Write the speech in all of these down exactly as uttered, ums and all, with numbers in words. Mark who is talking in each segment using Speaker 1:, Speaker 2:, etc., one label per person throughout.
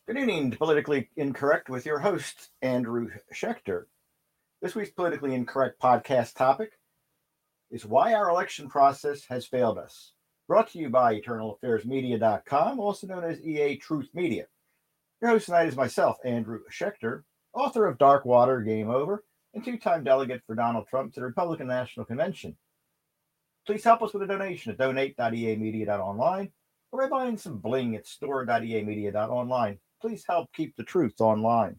Speaker 1: Good evening to Politically Incorrect with your host, Andrew Schechter. This week's Politically Incorrect podcast topic is why our election process has failed us. Brought to you by Eternal Affairs Media dot com, also known as E A Truth Media. Your host tonight is myself, Andrew Schechter, author of Dark Water, Game Over, and two-time delegate for Donald Trump to the Republican National Convention. Please help us with a donation at donate dot e a media dot online or by buying some bling at store dot e a media dot online. Please help keep the truth online.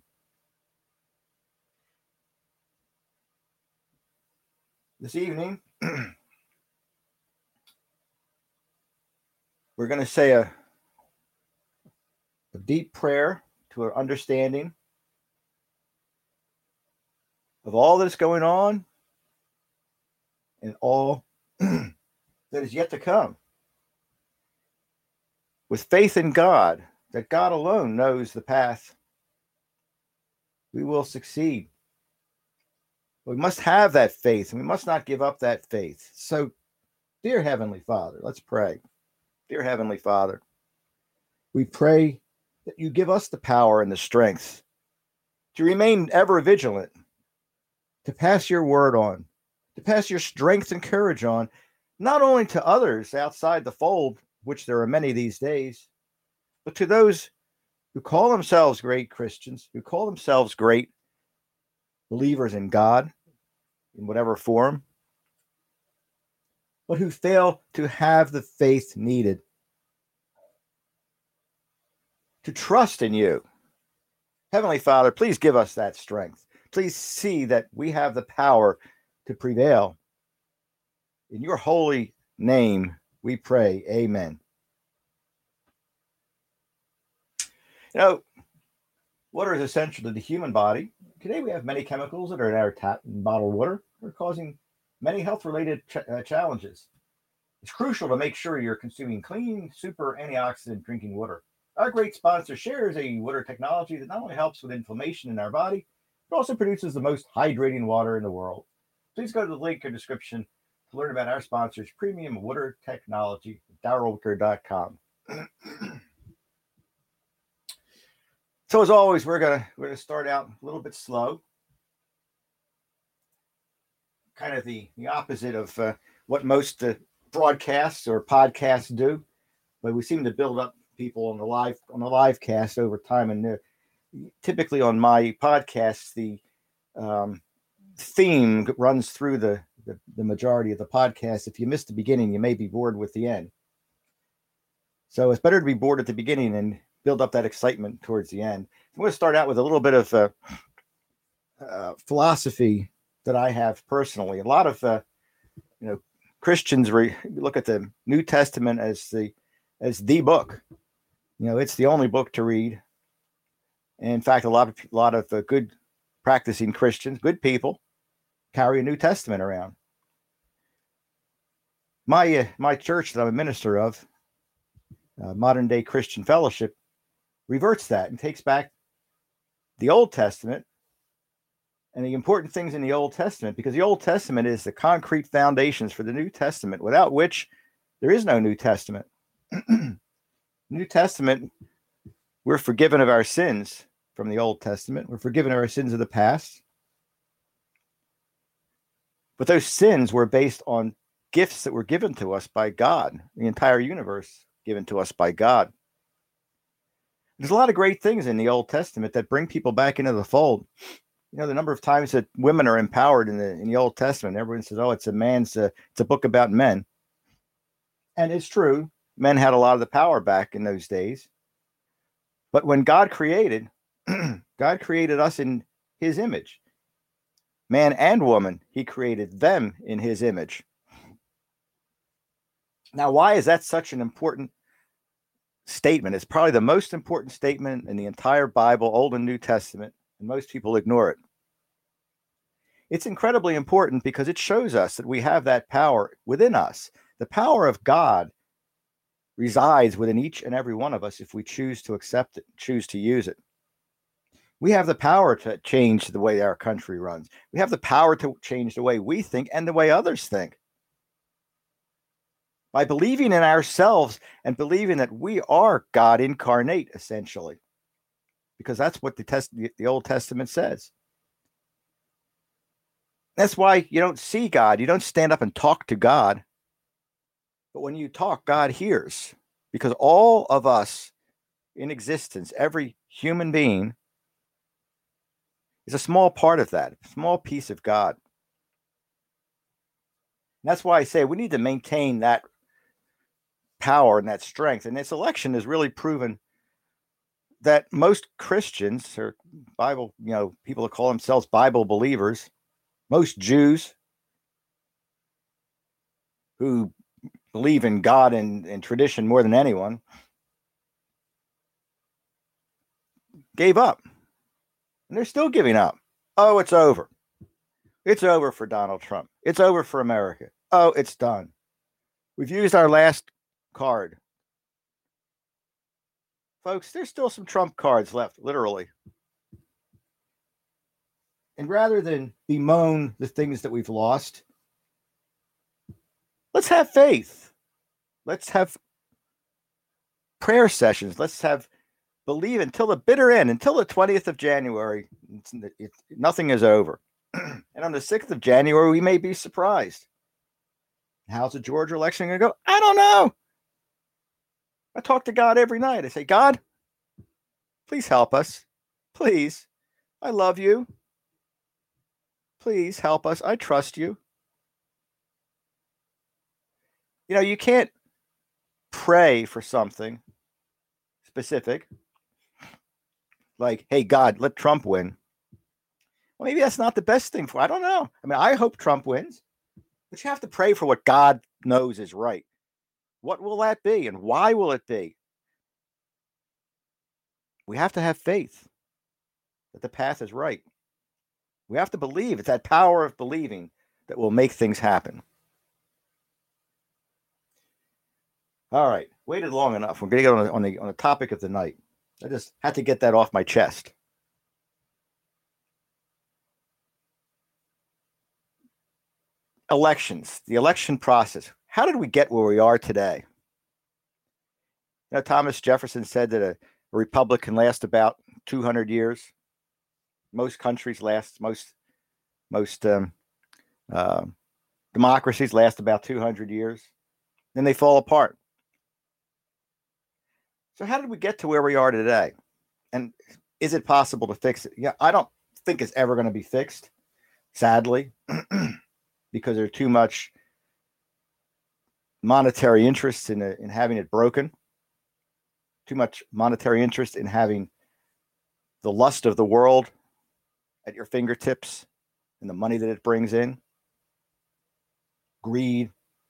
Speaker 1: This evening, we're going to say a, a deep prayer to our understanding of all that's going on and all that is yet to come. With faith in God, that God alone knows the path, we will succeed. We must have that faith, and we must not give up that faith. So, dear Heavenly Father, let's pray. Dear Heavenly Father, we pray that you give us the power and the strength to remain ever vigilant, to pass your word on, to pass your strength and courage on, not only to others outside the fold, which there are many these days, but to those who call themselves great Christians, who call themselves great believers in God, in whatever form, but who fail to have the faith needed to trust in you. Heavenly Father, please give us that strength. Please see that we have the power to prevail. In your holy name, we pray. Amen. You know, water is essential to the human body. Today we have many chemicals that are in our tap and bottled water that are causing many health-related ch- uh, challenges. It's crucial to make sure you're consuming clean, super antioxidant drinking water. Our great sponsor shares a water technology that not only helps with inflammation in our body, but also produces the most hydrating water in the world. Please go to the link in the description to learn about our sponsor's premium water technology, darrell wicker dot com. So as always, we're gonna we're gonna start out a little bit slow, kind of the the opposite of uh, what most uh, broadcasts or podcasts do, but we seem to build up people on the live on the live cast over time. And uh, typically on my podcasts, the um, theme runs through the, the the majority of the podcast. If you miss the beginning, you may be bored with the end. So it's better to be bored at the beginning and build up that excitement towards the end. I'm going to start out with a little bit of uh, uh, philosophy that I have personally. A lot of uh, you know Christians re- look at the New Testament as the as the book. You know, it's the only book to read. And in fact, a lot of a lot of uh, good practicing Christians, good people, carry a New Testament around. My uh, my church that I'm a minister of, uh, Modern Day Christian Fellowship, reverts that and takes back the Old Testament and the important things in the Old Testament, because the Old Testament is the concrete foundations for the New Testament, without which there is no New Testament. New Testament, we're forgiven of our sins from the Old Testament. We're forgiven of our sins of the past. But those sins were based on gifts that were given to us by God, the entire universe given to us by God. There's a lot of great things in the Old Testament that bring people back into the fold. You know, the number of times that women are empowered in the in the Old Testament. Everyone says, "Oh, it's a man's, uh, it's a book about men," and it's true. Men had a lot of the power back in those days. But when God created, God created us in His image, man and woman. He created them in His image. Now, why is that such an important statement? It's probably the most important statement in the entire Bible, Old and New Testament, and most people ignore it. It's incredibly important because it shows us that we have that power within us. The power of God resides within each and every one of us if we choose to accept it, choose to use it. We have the power to change the way our country runs. We have the power to change the way we think and the way others think. By believing in ourselves and believing that we are God incarnate, essentially. because that's what the test the Old Testament says. That's why you don't see God. You don't stand up and talk to God. But when you talk, God hears, because all of us in existence, every human being, is a small part of that, a small piece of God. And that's why I say we need to maintain that power and that strength. And this election has really proven that most Christians or Bible, you know, people that call themselves Bible believers, most Jews who believe in God and, and tradition more than anyone, gave up. And they're still giving up. Oh, it's over. It's over for Donald Trump. It's over for America. Oh, it's done. We've used our last card. Folks, there's still some Trump cards left, literally. And rather than bemoan the things that we've lost, let's have faith. Let's have prayer sessions. Let's have believe until the bitter end, until the twentieth of January. It's, it, nothing is over. And on the sixth of January, we may be surprised. How's the Georgia election going to go? I don't know. I talk to God every night. I say, God, please help us. Please. I love you. Please help us. I trust you. You know, you can't pray for something specific, like, hey, God, let Trump win. Well, maybe that's not the best thing for, I don't know. I mean, I hope Trump wins, but you have to pray for what God knows is right. What will that be, and why will it be? We have to have faith that the path is right. We have to believe. It's that power of believing that will make things happen. All right, waited long enough. We're going to get on the, on the on the topic of the night. I just had to get that off my chest. Elections, the election process. How did we get where we are today? You know, Thomas Jefferson said that a, a republic can last about two hundred years. Most countries last, most most um, uh, democracies last about two hundred years. Then they fall apart. So how did we get to where we are today? And is it possible to fix it? Yeah, I don't think it's ever going to be fixed, sadly, because there's too much monetary interest in, in having it broken, too much monetary interest in having the lust of the world at your fingertips and the money that it brings in, greed,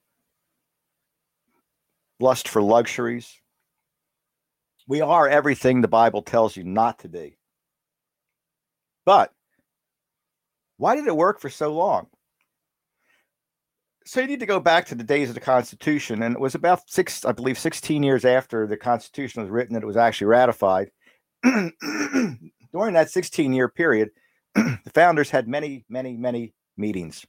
Speaker 1: lust for luxuries. We are everything the Bible tells you not to be. But why did it work for so long? So you need to go back to the days of the Constitution, and it was about six, I believe, sixteen years after the Constitution was written that it was actually ratified. During that sixteen-year period, the founders had many, many, many meetings.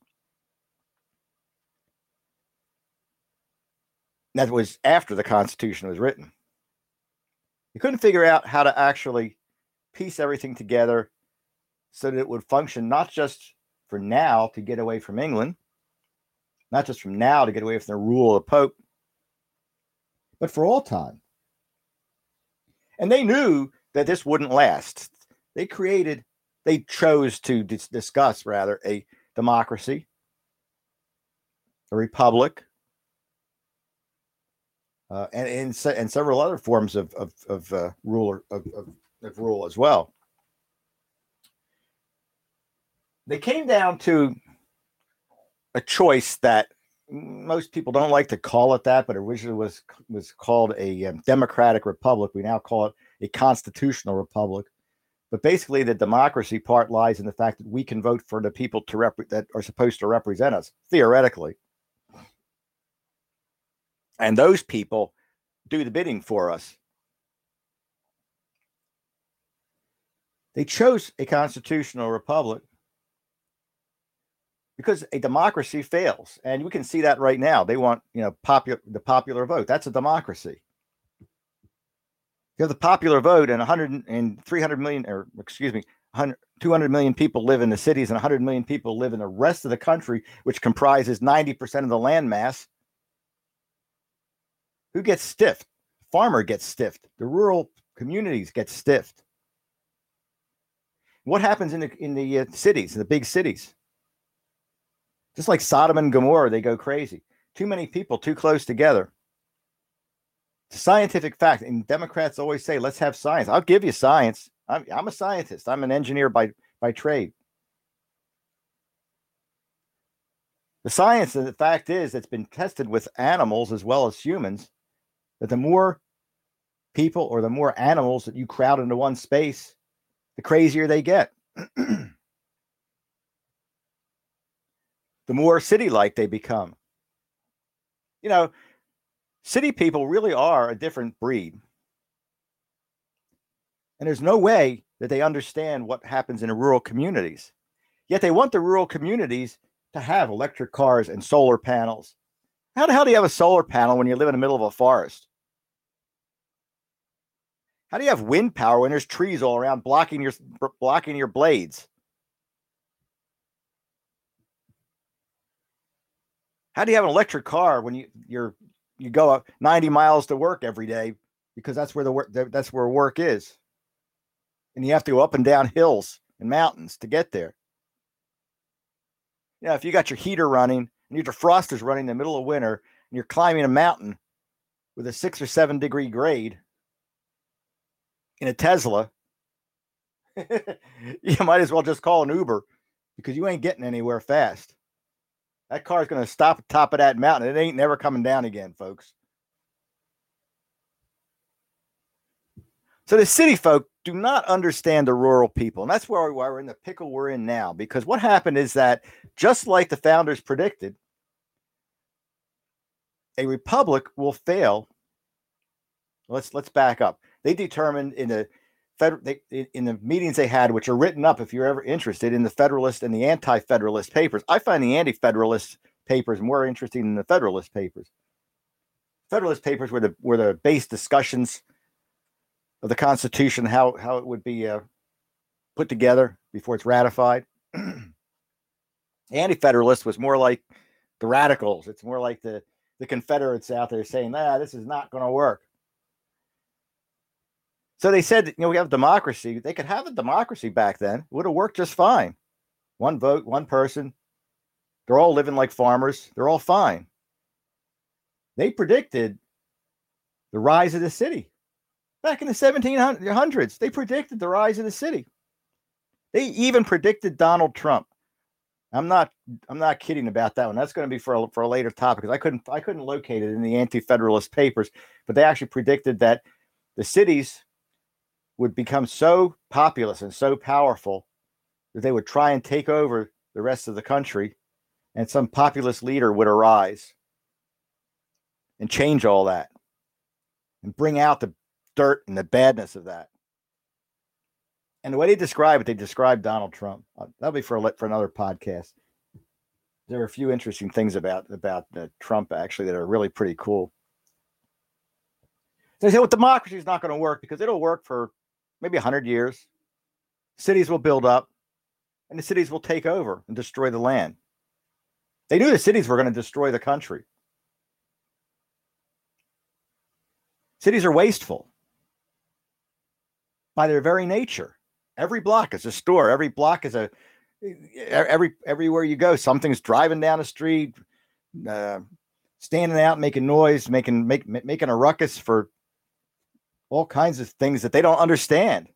Speaker 1: That was after the Constitution was written. You couldn't figure out how to actually piece everything together so that it would function not just for now to get away from England, not just from now to get away from the rule of the Pope, but for all time. And they knew that this wouldn't last. They created, they chose to dis- discuss, rather, a democracy, a republic, uh, and, and, se- and several other forms of, of, of uh, rule of, of, of rule as well. They came down to a choice that most people don't like to call it that, but originally was was called a um, democratic republic. We now call it a constitutional republic. But basically, the democracy part lies in the fact that we can vote for the people to rep- that are supposed to represent us, theoretically. And those people do the bidding for us. They chose a constitutional republic because a democracy fails. And we can see that right now. They want, you know, popular the popular vote. That's a democracy. You have the popular vote, and one hundred and three hundred million, or excuse me, two hundred million people live in the cities, and one hundred million people live in the rest of the country, which comprises ninety percent of the land mass. Who gets stiffed? Farmer gets stiffed. The rural communities get stiffed. What happens in the in the uh, cities, the big cities? Just like Sodom and Gomorrah, they go crazy. Too many people, too close together. It's a scientific fact, and Democrats always say, "Let's have science." I'll give you science. I'm, I'm a scientist. I'm an engineer by by trade. The science, and the fact is, it's been tested with animals as well as humans, that the more people or the more animals that you crowd into one space, the crazier they get. The more city-like they become. You know, city people really are a different breed. And there's no way that they understand what happens in the rural communities. Yet they want the rural communities to have electric cars and solar panels. How the hell do you have a solar panel when you live in the middle of a forest? How do you have wind power when there's trees all around blocking your blocking your blades? How do you have an electric car when you you're you go ninety miles to work every day, because that's where the work that's where work is, and you have to go up and down hills and mountains to get there. You know, if you got your heater running and your defroster's running in the middle of winter, and you're climbing a mountain with a six or seven degree grade in a Tesla, you might as well just call an Uber, because you ain't getting anywhere fast. That car is going to stop at the top of that mountain. It ain't never coming down again, folks. So the city folk do not understand the rural people. And that's why we're in the pickle we're in now. Because what happened is that, just like the founders predicted, a republic will fail. Let's let's back up. They determined in the federal they, in the meetings they had, which are written up if you're ever interested, in the Federalist and the Anti-Federalist papers. I find the Anti-Federalist papers more interesting than the Federalist papers. Federalist papers were the were the base discussions of the Constitution, how how it would be uh, put together before it's ratified. Anti-Federalist was more like the radicals. It's more like the the Confederates out there saying, "Ah, this is not going to work." So they said, you know, we have democracy. They could have a democracy back then. It would have worked just fine. One vote, one person. They're all living like farmers. They're all fine. They predicted the rise of the city. Back in the seventeen hundreds, they predicted the rise of the city. They even predicted Donald Trump. I'm not I'm not kidding about that one. That's going to be for a, for a later topic, because I couldn't I couldn't locate it in the Anti-Federalist papers, but they actually predicted that the cities would become so populous and so powerful that they would try and take over the rest of the country, and some populist leader would arise and change all that and bring out the dirt and the badness of that. And the way they describe it, they describe Donald Trump. That'll be for a, for another podcast. There are a few interesting things about about uh, Trump, actually, that are really pretty cool. They say, well, democracy is not going to work because it'll work for maybe one hundred years. Cities will build up, and the cities will take over and destroy the land. They knew the cities were going to destroy the country. Cities are wasteful by their very nature. Every block is a store. Every block is a every everywhere you go, something's driving down the street, uh, standing out, making noise, making make, making a ruckus for all kinds of things that they don't understand.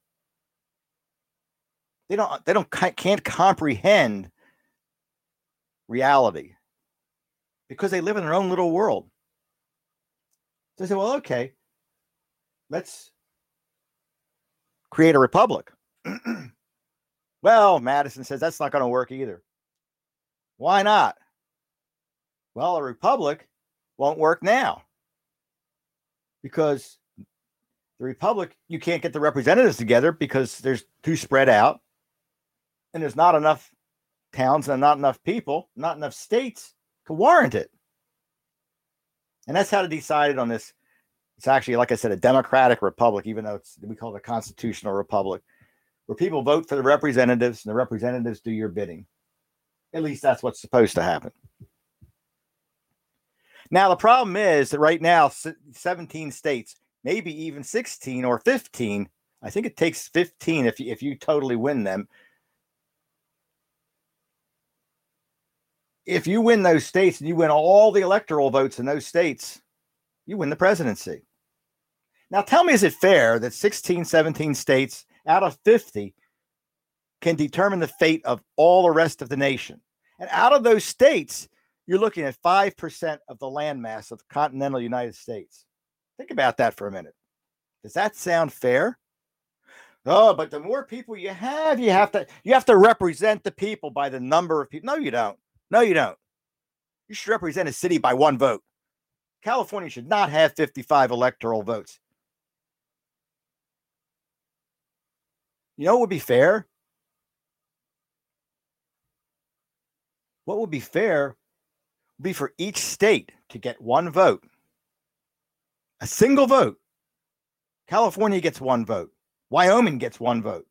Speaker 1: They don't they don't can't comprehend reality because they live in their own little world. So they say, well, okay, let's create a republic. Well, Madison says that's not going to work either. Why not? Well, a republic won't work now because the republic, you can't get the representatives together because there's too spread out, and there's not enough towns and not enough people, not enough states to warrant it. And that's how they decided on this It's actually, like I said, a democratic republic, even though it's we call it a constitutional republic, where people vote for the representatives and the representatives do your bidding. At least that's what's supposed to happen. Now, the problem is that right now, seventeen states, maybe even sixteen or fifteen, I think it takes fifteen if you, if you totally win them. If you win those states and you win all the electoral votes in those states, you win the presidency. Now, tell me, is it fair that sixteen, seventeen states out of fifty can determine the fate of all the rest of the nation? And out of those states, you're looking at five percent of the landmass of the continental United States. Think about that for a minute. Does that sound fair? Oh, but the more people you have, you have to you have to represent the people by the number of people. No, you don't. No, you don't. You should represent a city by one vote. California should not have fifty-five electoral votes. You know what would be fair? What would be fair would be for each state to get one vote. A single vote. California gets one vote. Wyoming gets one vote.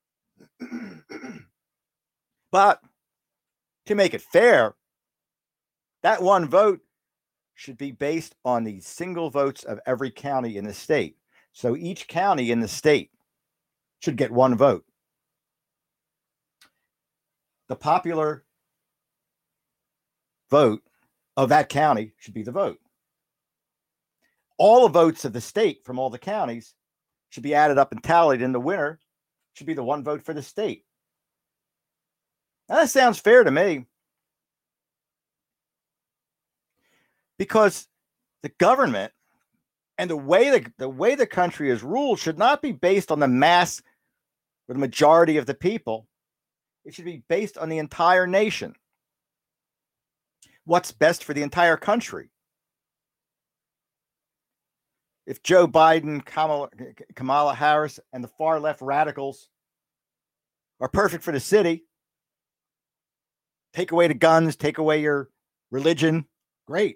Speaker 1: But to make it fair, that one vote should be based on the single votes of every county in the state. So each county in the state should get one vote. The popular vote of that county should be the vote. All the votes of the state from all the counties should be added up and tallied, and the winner should be the one vote for the state. Now, that sounds fair to me, because the government and the way the, the way the country is ruled should not be based on the mass or the majority of the people. It should be based on the entire nation. What's best for the entire country? If Joe Biden, Kamala, Kamala Harris, and the far left radicals are perfect for the city, take away the guns, take away your religion, great.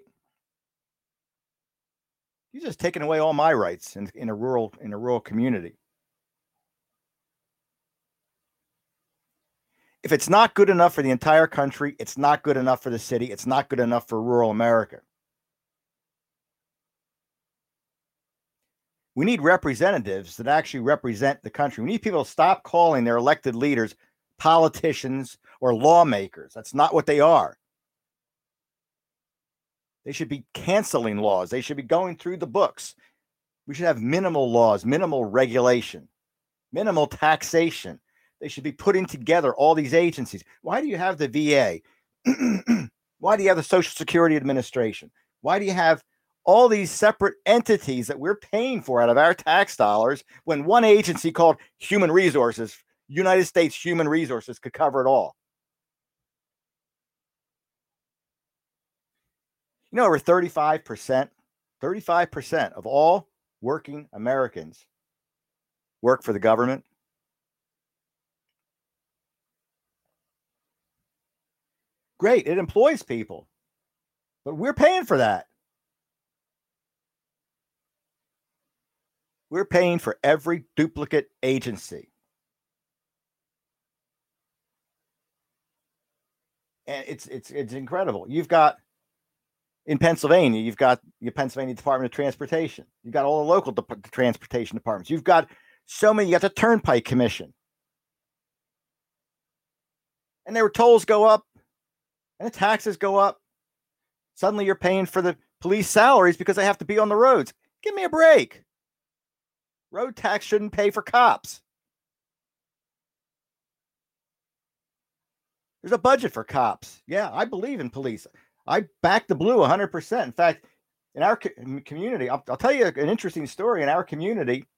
Speaker 1: You're just taking away all my rights in, in a rural in a rural community. If it's not good enough for the entire country, it's not good enough for the city, it's not good enough for rural America. We need representatives that actually represent the country. We need people to stop calling their elected leaders politicians or lawmakers. That's not what they are. They should be canceling laws. They should be going through the books. We should have minimal laws, minimal regulation, minimal taxation. They should be putting together all these agencies. Why do you have the V A? Why do you have the Social Security Administration? Why do you have all these separate entities that we're paying for out of our tax dollars when one agency called Human Resources, United States Human Resources, could cover it all? You know, over thirty-five percent, thirty-five percent of all working Americans work for the government. Great, it employs people, but we're paying for that. We're paying for every duplicate agency. And it's it's it's incredible. You've got in Pennsylvania, you've got your Pennsylvania Department of Transportation. You've got all the local de- transportation departments. You've got so many. You got the Turnpike Commission, and their tolls go up, and the taxes go up. Suddenly, you're paying for the police salaries because they have to be on the roads. Give me a break. Road tax shouldn't pay for cops. There's a budget for cops. Yeah, I believe in police. I back the blue one hundred percent. In fact, in our co- community, I'll, I'll tell you an interesting story. In our community,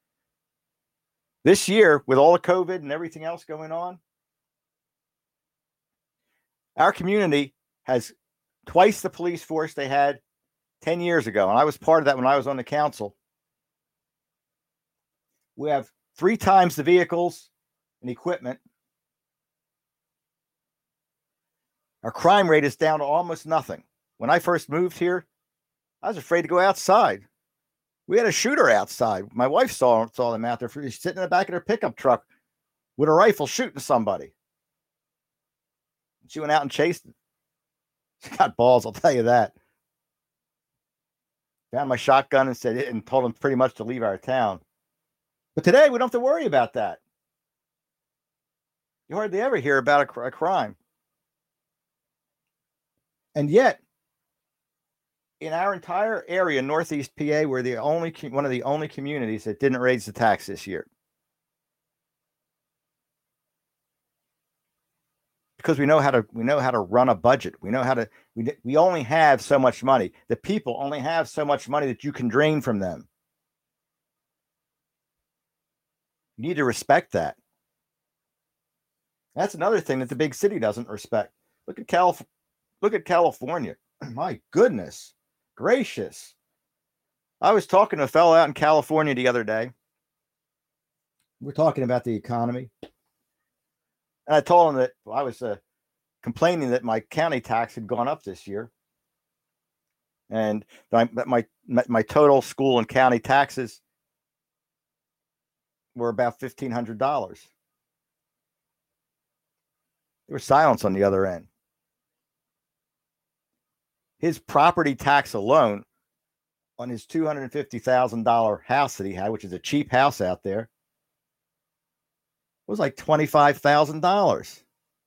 Speaker 1: this year, with all the COVID and everything else going on, our community has twice the police force they had ten years ago. And I was part of that when I was on the council. We have three times the vehicles and equipment. Our crime rate is down to almost nothing. When I first moved here, I was afraid to go outside. We had a shooter outside. My wife saw saw them out there sitting in the back of their pickup truck with a rifle shooting somebody. She went out and chased him. She got balls, I'll tell you that. Found my shotgun and said and told him pretty much to leave our town. But today we don't have to worry about that. You hardly ever hear about a, a crime. And yet, in our entire area, Northeast P A, we're the only one of the only communities that didn't raise the tax this year. Because we know how to we know how to run a budget. We know how to we we only have so much money. The people only have so much money that you can drain from them. You need to respect that. That's another thing that the big city doesn't respect. Look at Calif- look at California. My goodness gracious. I was talking to a fellow out in California the other day. We're talking about the economy. And I told him that I was uh, complaining that my county tax had gone up this year. And my, my, my total school and county taxes were about fifteen hundred dollars. There was silence on the other end. His property tax alone on his two hundred fifty thousand dollars house that he had, which is a cheap house out there, was like twenty-five thousand dollars.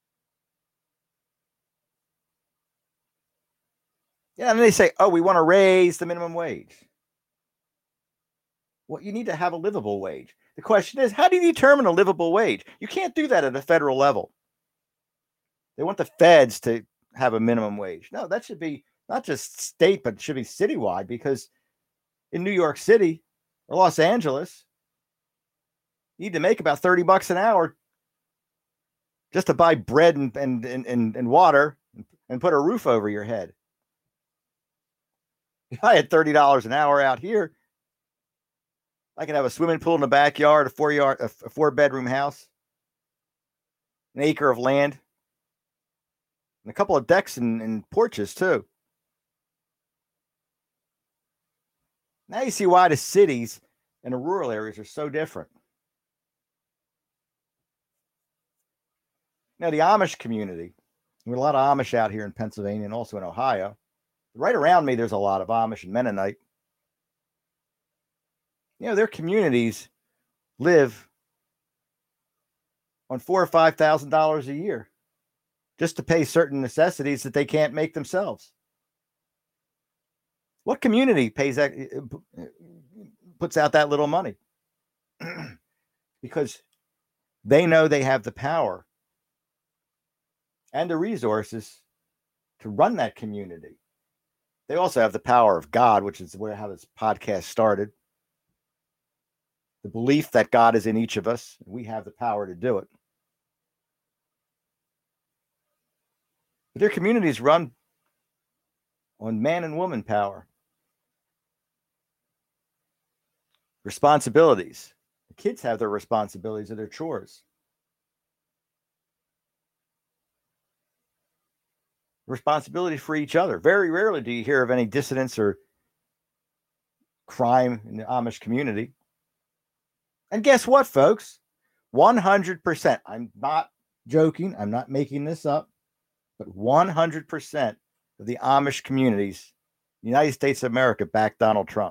Speaker 1: Yeah, and they say, oh, we want to raise the minimum wage. Well, you need to have a livable wage. The question is, how do you determine a livable wage? You can't do that at a federal level. They want the feds to have a minimum wage. No, that should be not just state, but it should be citywide, because in New York City or Los Angeles, you need to make about thirty bucks an hour just to buy bread and, and, and, and water and put a roof over your head. If I had thirty dollars an hour out here, I could have a swimming pool in the backyard, a four yard, a four bedroom house, an acre of land, and a couple of decks and, and porches too. Now you see why the cities and the rural areas are so different. Now, the Amish community, we have a lot of Amish out here in Pennsylvania and also in Ohio. Right around me, there's a lot of Amish and Mennonite. You know, their communities live on four or five thousand dollars a year just to pay certain necessities that they can't make themselves. What community pays that, puts out that little money? Because they know they have the power and the resources to run that community. They also have the power of God, which is where how this podcast started. The belief that God is in each of us. We have the power to do it. But their communities run on man and woman power. Responsibilities. The kids have their responsibilities of their chores. Responsibility for each other. Very rarely do you hear of any dissidents or crime in the Amish community. And guess what, folks? one hundred percent. I'm not joking. I'm not making this up. But one hundred percent of the Amish communities in the United States of America back Donald Trump.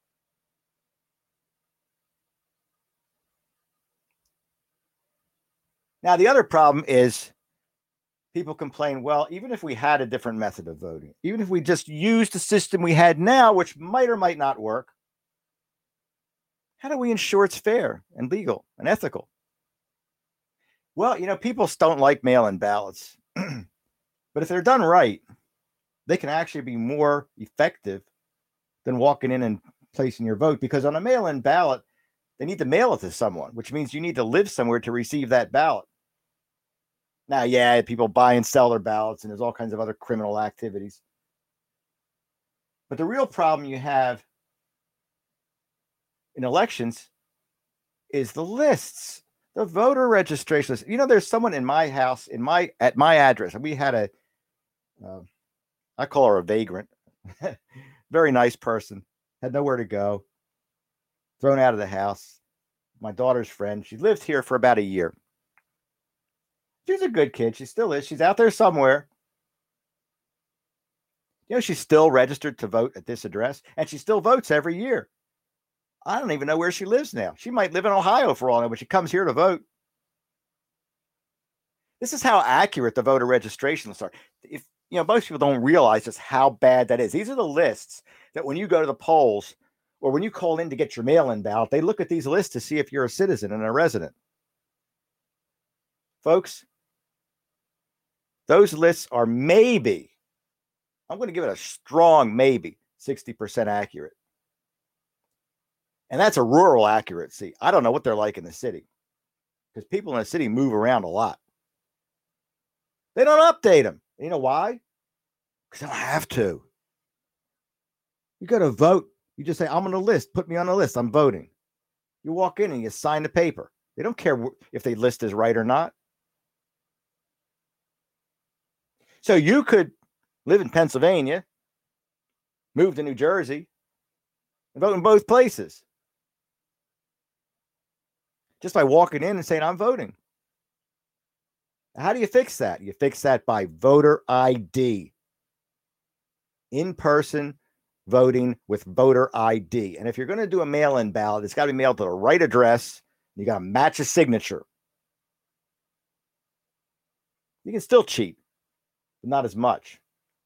Speaker 1: Now, the other problem is people complain, well, even if we had a different method of voting, even if we just used the system we had now, which might or might not work, how do we ensure it's fair and legal and ethical? Well, you know, people don't like mail-in ballots, but if they're done right, they can actually be more effective than walking in and placing your vote, because on a mail-in ballot, they need to mail it to someone, which means you need to live somewhere to receive that ballot. Now, yeah, people buy and sell their ballots, and there's all kinds of other criminal activities. But the real problem you have in elections is the lists, the voter registration list. You know, there's someone in my house, in my at my address, and we had a, uh, I call her a vagrant, very nice person, had nowhere to go. thrown out of the house. My daughter's friend. She lived here for about a year. She's a good kid. She still is. She's out there somewhere. You know, she's still registered to vote at this address, and she still votes every year. I don't even know where she lives now. She might live in Ohio for all I know, but she comes here to vote. This is how accurate the voter registration lists are. If you know, most people don't realize just how bad that is. These are the lists that when you go to the polls or when you call in to get your mail-in ballot, they look at these lists to see if you're a citizen and a resident. Folks, those lists are maybe, I'm going to give it a strong maybe, sixty percent accurate. And that's a rural accuracy. I don't know what they're like in the city because people in the city move around a lot. They don't update them. You know why? Because they don't have to. You go to vote. You just say, I'm on the list. Put me on the list. I'm voting. You walk in and you sign the paper. They don't care if the list is right or not. So you could live in Pennsylvania, move to New Jersey, and vote in both places. Just by walking in and saying, I'm voting. How do you fix that? You fix that by voter I D. In-person voting with voter I D. And if you're going to do a mail-in ballot, it's got to be mailed to the right address. You got to match a signature. You can still cheat, but not as much.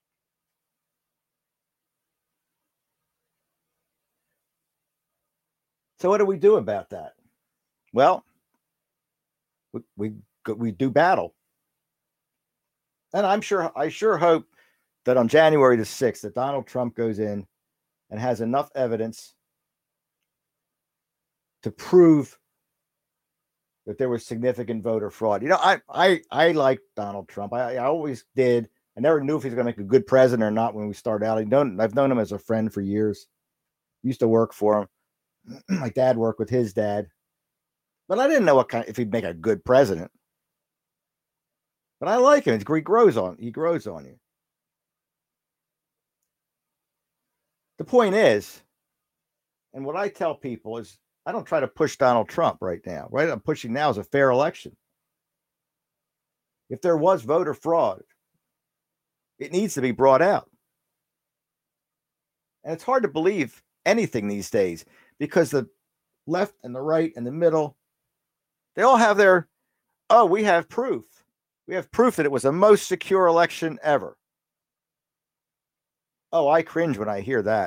Speaker 1: So what do we do about that? Well, we we, we do battle. And I'm sure, I sure hope that on January the sixth, that Donald Trump goes in and has enough evidence to prove that there was significant voter fraud. You know, I I I like Donald Trump. I, I always did. I never knew if he was going to make a good president or not when we started out. I don't, I've known him as a friend for years. Used to work for him. My dad worked with his dad. But I didn't know what kind, if he'd make a good president. But I like him. He grows on. He grows on you. The point is, and what I tell people is, I don't try to push Donald Trump right now. Right, I'm pushing now is a fair election. If there was voter fraud, it needs to be brought out. And it's hard to believe anything these days because the left and the right and the middle, they all have their, oh, we have proof. We have proof that it was the most secure election ever. Oh, I cringe when I hear that.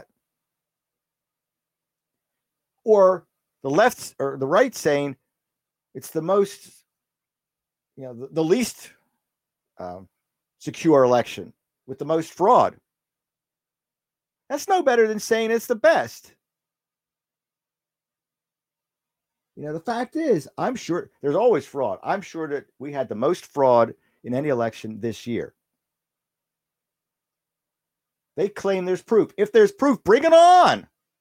Speaker 1: Or the left or the right saying it's the most, you know, the, the least um, secure election with the most fraud. That's no better than saying it's the best. You know, the fact is, I'm sure there's always fraud. I'm sure that we had the most fraud in any election this year. They claim there's proof. If there's proof, bring it on.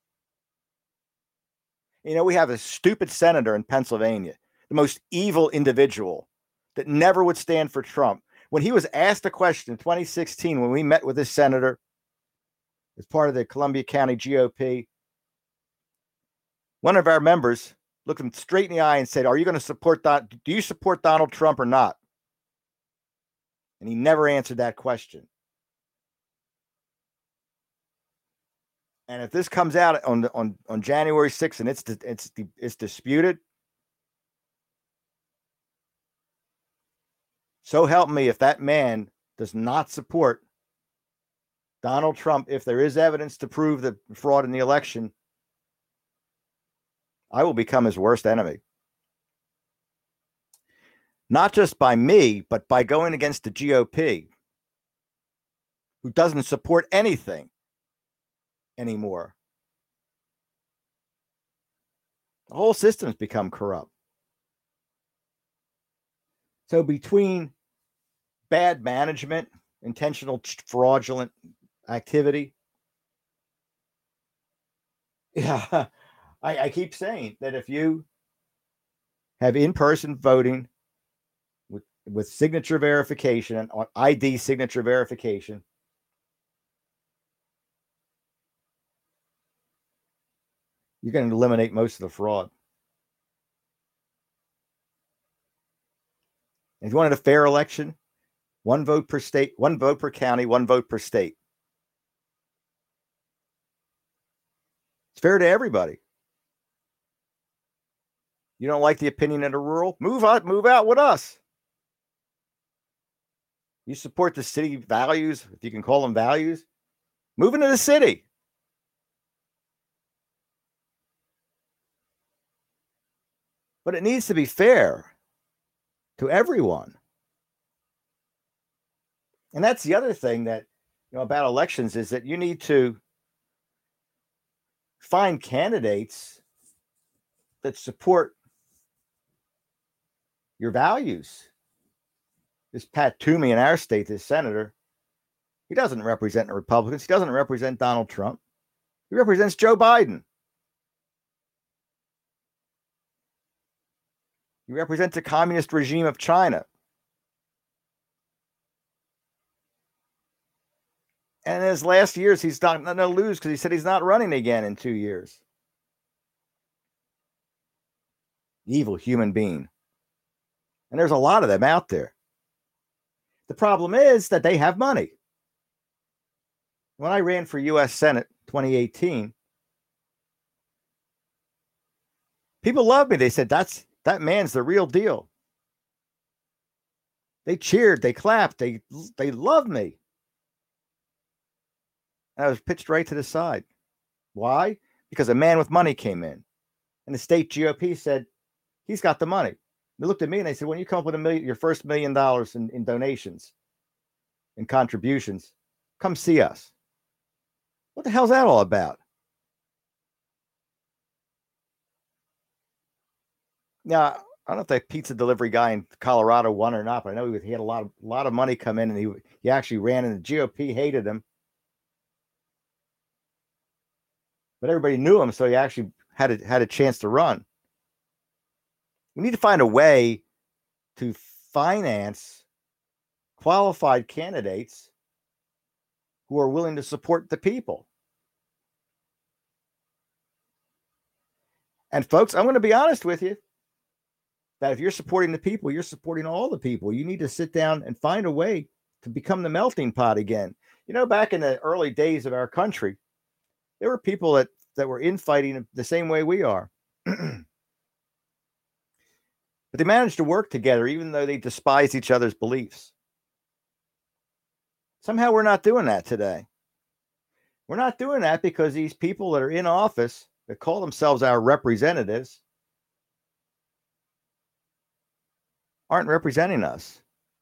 Speaker 1: You know, we have a stupid senator in Pennsylvania, the most evil individual that never would stand for Trump. When he was asked a question in twenty sixteen, when we met with this senator as part of the Columbia County G O P, one of our members looked him straight in the eye and said, are you going to support that? Do you support Donald Trump or not? And he never answered that question. And if this comes out on on, on January sixth and it's it's it's disputed, so help me if that man does not support Donald Trump, if there is evidence to prove the fraud in the election, I will become his worst enemy. Not just by me, but by going against the G O P, who doesn't support anything anymore. The whole system's become corrupt. So between bad management, intentional fraudulent activity, yeah, I, I keep saying that if you have in-person voting with, with signature verification and on I D signature verification, you're going to eliminate most of the fraud. If you wanted a fair election, one vote per state, one vote per county, one vote per state. It's fair to everybody. You don't like the opinion of the rural? Move out, move out with us. You support the city values, if you can call them values, move into the city. But it needs to be fair to everyone. And that's the other thing that, you know, about elections is that you need to find candidates that support your values. This Pat Toomey in our state, this senator, he doesn't represent the Republicans. He doesn't represent Donald Trump. He represents Joe Biden. He represents the communist regime of China. And in his last years, he's not going to lose because he said he's not running again in two years. Evil human being. And there's a lot of them out there. The problem is that they have money. When I ran for U S Senate twenty eighteen, people loved me. They said, that's that man's the real deal. They cheered, they clapped, they they loved me. And I was pitched right to the side. Why? Because a man with money came in. And the state G O P said, he's got the money. They looked at me and they said, when you come up with a million, your first million dollars in, in donations and contributions, come see us. What the hell's that all about? Now, I don't know if that pizza delivery guy in Colorado won or not, but I know he, he had a lot of a lot of money come in, and he he actually ran, and the G O P hated him. But everybody knew him, so he actually had a, had a chance to run. We need to find a way to finance qualified candidates who are willing to support the people. And folks, I'm going to be honest with you, that if you're supporting the people, you're supporting all the people. You need to sit down and find a way to become the melting pot again. You know, back in the early days of our country, there were people that, that were infighting the same way we are. But they managed to work together, even though they despised each other's beliefs. Somehow we're not doing that today. We're not doing that because these people that are in office, that call themselves our representatives, aren't representing us.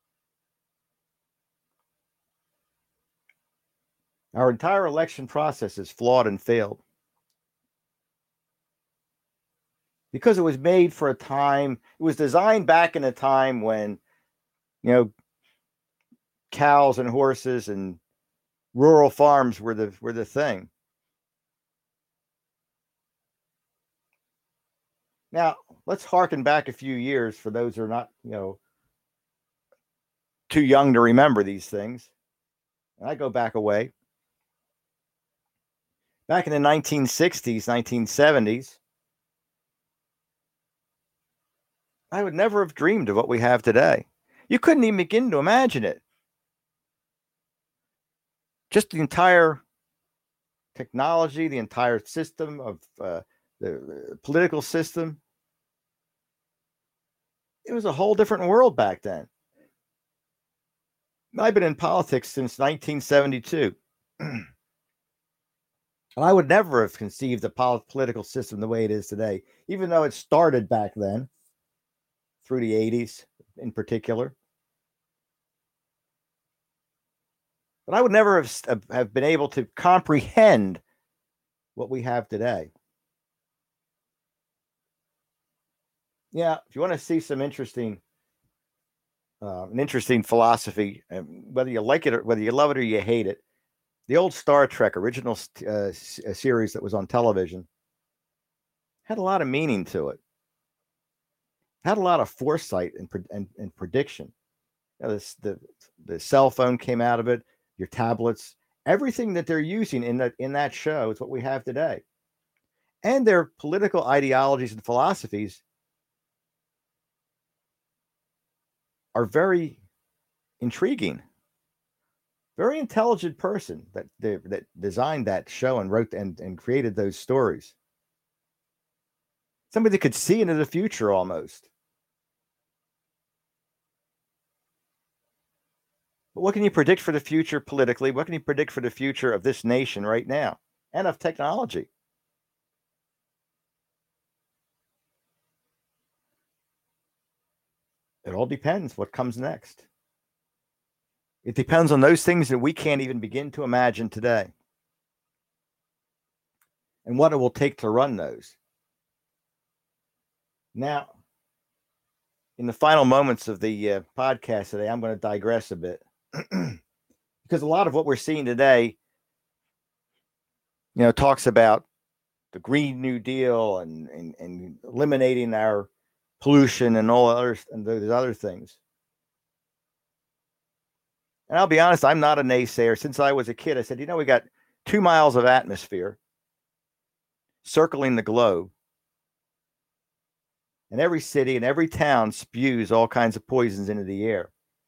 Speaker 1: Our entire election process is flawed and failed. Because it was made for a time, it was designed back in a time when, you know, cows and horses and rural farms were the were the thing. Now, let's harken back a few years for those who are not, you know, too young to remember these things. And I go back away. Back in the nineteen sixties, nineteen seventies, I would never have dreamed of what we have today. You couldn't even begin to imagine it. Just the entire technology, the entire system of uh, the, the political system. It was a whole different world back then. I've been in politics since nineteen seventy-two. And I would never have conceived the political system the way it is today, even though it started back then, through the eighties in particular. But I would never have, have been able to comprehend what we have today. Yeah, if you want to see some interesting, uh, an interesting philosophy, whether you like it or whether you love it or you hate it, the old Star Trek original uh, series that was on television had a lot of meaning to it. Had a lot of foresight and and, and prediction. You know, this, the the cell phone came out of it. Your tablets, everything that they're using in that in that show is what we have today. and their political ideologies and philosophies are very intriguing. Very intelligent person that they, that designed that show and wrote and, and created those stories. Somebody that could see into the future almost. But what can you predict for the future politically? What can you predict for the future of this nation right now and of technology? It all depends what comes next. It depends on those things that we can't even begin to imagine today and what it will take to run those. Now, in the final moments of the uh, podcast today, I'm going to digress a bit because a lot of what we're seeing today, you know, talks about the Green New Deal and, and, and eliminating our pollution and all others and those other things. And I'll be honest, I'm not a naysayer. Since I was a kid, I said, you know, we got two miles of atmosphere circling the globe. And every city and every town spews all kinds of poisons into the air.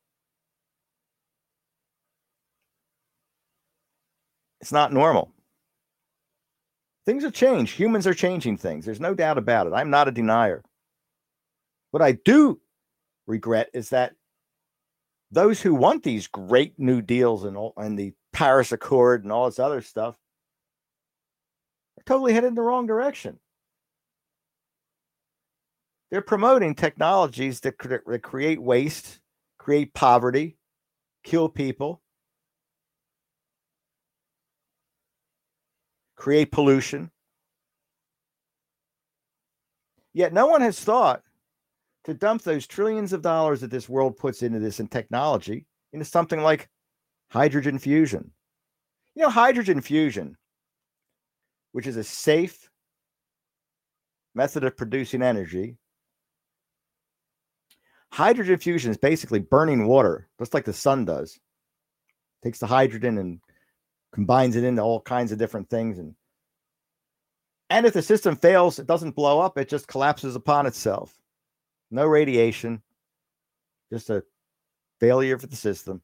Speaker 1: It's not normal. Things have changed. Humans are changing things. There's no doubt about it. I'm not a denier. What I do regret is that those who want these great new deals and all, and the Paris Accord and all this other stuff are totally headed in the wrong direction. They're promoting technologies that, that create waste, create poverty, kill people, create pollution. Yet no one has thought to dump those trillions of dollars that this world puts into this in technology into something like hydrogen fusion. You know, hydrogen fusion, which is a safe method of producing energy. Hydrogen fusion is basically burning water, just like the sun does. Takes the hydrogen and combines it into all kinds of different things. And, and if the system fails, it doesn't blow up, it just collapses upon itself. No radiation, just a failure for the system.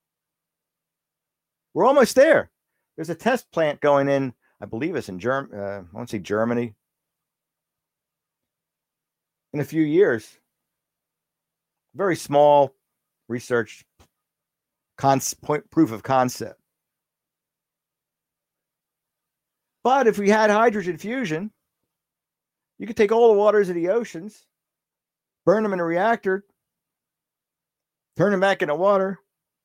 Speaker 1: We're almost there. There's a test plant going in, I believe it's in Germany, uh, I want to say Germany, in a few years. Very small research cons- point, proof of concept. But if we had hydrogen fusion, you could take all the waters of the oceans, burn them in a reactor, turn them back into water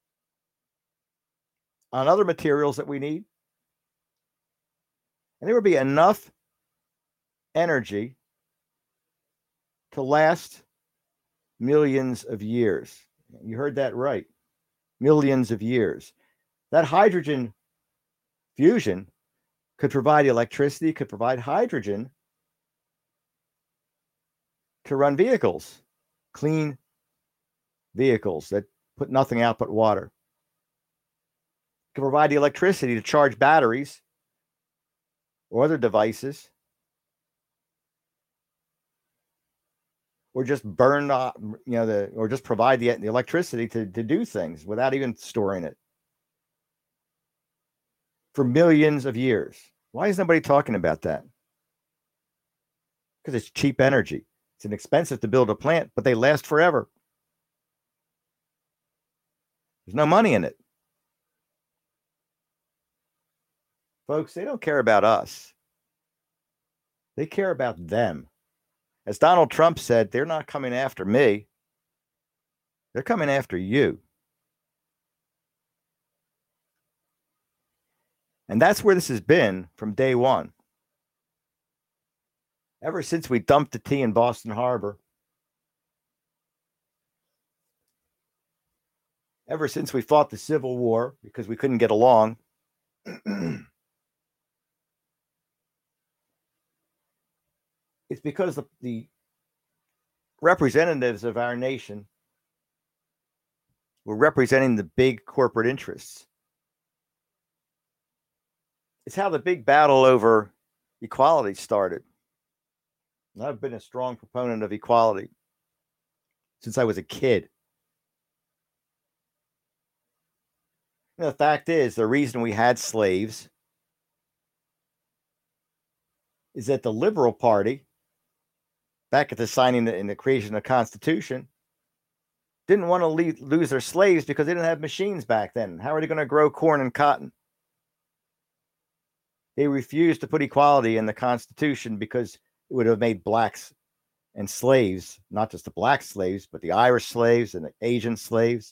Speaker 1: on other materials that we need. And there would be enough energy to last millions of years. You heard that right. Millions of years. That hydrogen fusion could provide electricity, could provide hydrogen to run vehicles, clean vehicles that put nothing out but water. Could provide the electricity to charge batteries or other devices, or just burn, uh, you know, the or just provide the, the electricity to, to do things without even storing it for millions of years. Why is nobody talking about that? Because it's cheap energy. It's inexpensive to build a plant, but they last forever. There's no money in it. Folks, they don't care about us. They care about them. As Donald Trump said, they're not coming after me. They're coming after you. And that's where this has been from day one. Ever since we dumped the tea in Boston Harbor. Ever since we fought the Civil War because we couldn't get along. It's because the, the representatives of our nation were representing the big corporate interests. It's how the big battle over equality started. And I've been a strong proponent of equality since I was a kid. You know, the fact is, the reason we had slaves is that the Liberal Party, back at the signing and the creation of the Constitution, didn't want to leave, lose their slaves because they didn't have machines back then. How are they going to grow corn and cotton? They refused to put equality in the Constitution because it would have made blacks and slaves, not just the black slaves, but the Irish slaves and the Asian slaves,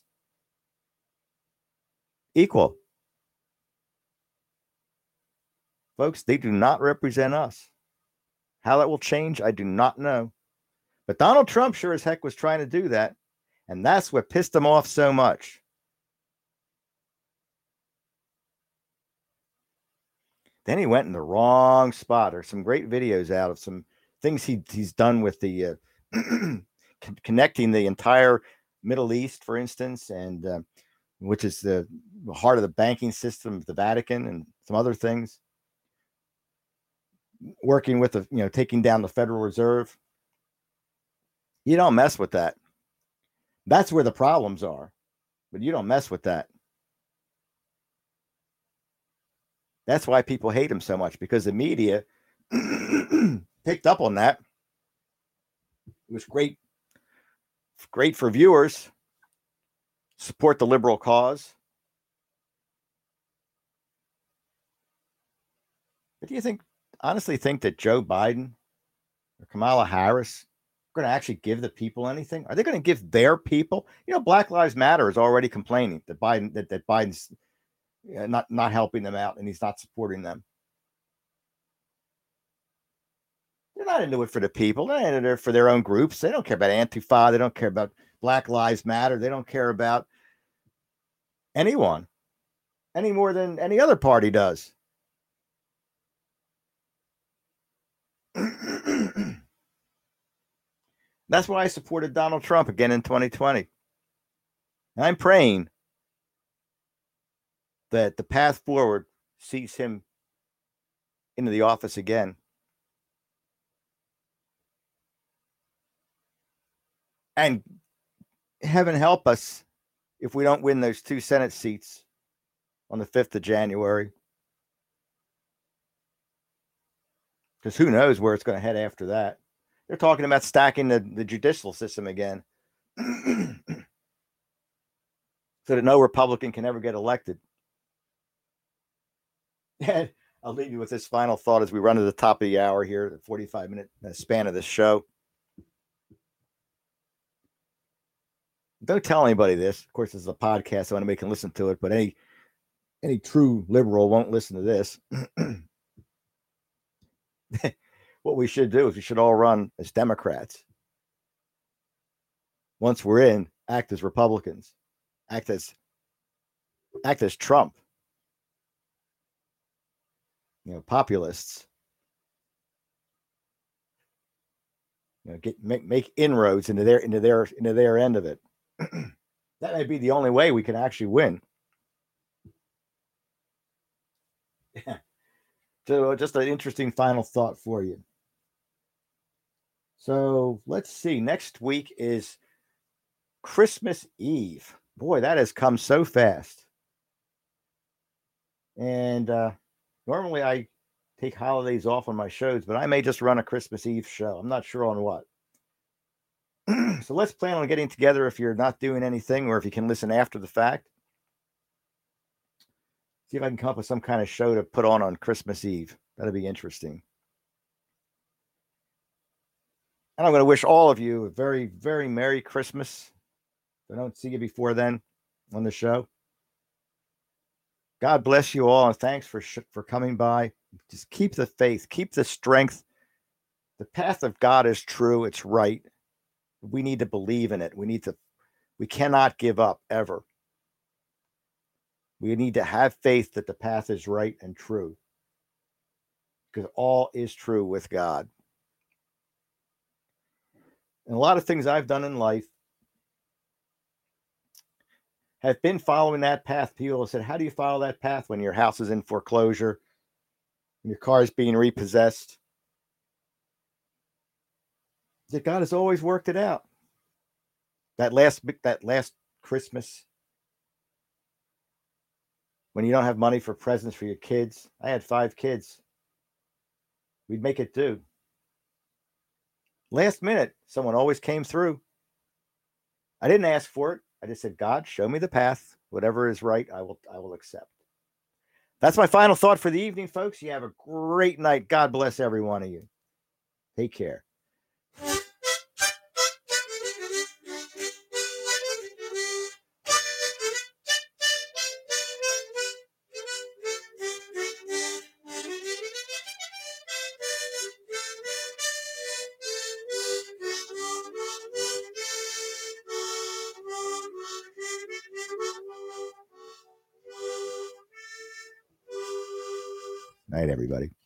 Speaker 1: equal. Folks, they do not represent us. How that will change, I do not know. But Donald Trump sure as heck was trying to do that. And that's what pissed him off so much. Then he went in the wrong spot. There's some great videos out of some things he, he's done with the uh, connecting the entire Middle East, for instance, and uh, which is the heart of the banking system of the Vatican and some other things. Working with the, you know, taking down the Federal Reserve. You don't mess with that. That's where the problems are. But you don't mess with that. That's why people hate him so much, because the media picked up on that. It was great, great for viewers. Support the liberal cause. But do you think, honestly think that Joe Biden or Kamala Harris are going to actually give the people anything? Are they going to give their people? You know, Black Lives Matter is already complaining that Biden that, that Biden's not not helping them out and he's not supporting them. They're not into it for the people. They're into it for their own groups. They don't care about Antifa. They don't care about Black Lives Matter. They don't care about anyone any more than any other party does. That's why I supported Donald Trump again in twenty twenty. And I'm praying that the path forward sees him into the office again. And heaven help us if we don't win those two Senate seats on the fifth of January. Because who knows where it's going to head after that. They're talking about stacking the, the judicial system again so that no Republican can ever get elected. And I'll leave you with this final thought as we run to the top of the hour here, the forty-five minute span of this show. Don't tell anybody this. Of course, this is a podcast, so anybody can listen to it, but any any true liberal won't listen to this. What we should do is we should all run as Democrats. Once we're in, act as Republicans, act as act as Trump, you know, populists. You know, get make make inroads into their into their into their end of it. That may be the only way we can actually win. Yeah. So, just an interesting final thought for you. So let's see. Next week is Christmas Eve. Boy, that has come so fast. And uh, normally I take holidays off on my shows, but I may just run a Christmas Eve show. I'm not sure on what. So let's plan on getting together if you're not doing anything or if you can listen after the fact. See if I can come up with some kind of show to put on on Christmas Eve. That'll be interesting. And I'm going to wish all of you a very, very Merry Christmas. If I don't see you before then on the show. God bless you all, and thanks for for coming by. Just keep the faith, keep the strength. The path of God is true. It's right. We need to believe in it. We need to, we cannot give up ever. We need to have faith that the path is right and true. Because all is true with God. And a lot of things I've done in life have been following that path. People have said, how do you follow that path when your house is in foreclosure? Your car is being repossessed. That God has always worked it out. That last that last Christmas, when you don't have money for presents for your kids. I had five kids. We'd make it do. Last minute, someone always came through. I didn't ask for it. I just said, God, show me the path. Whatever is right, I will I will accept. That's my final thought for the evening, folks. You have a great night. God bless every one of you. Take care. Night, everybody.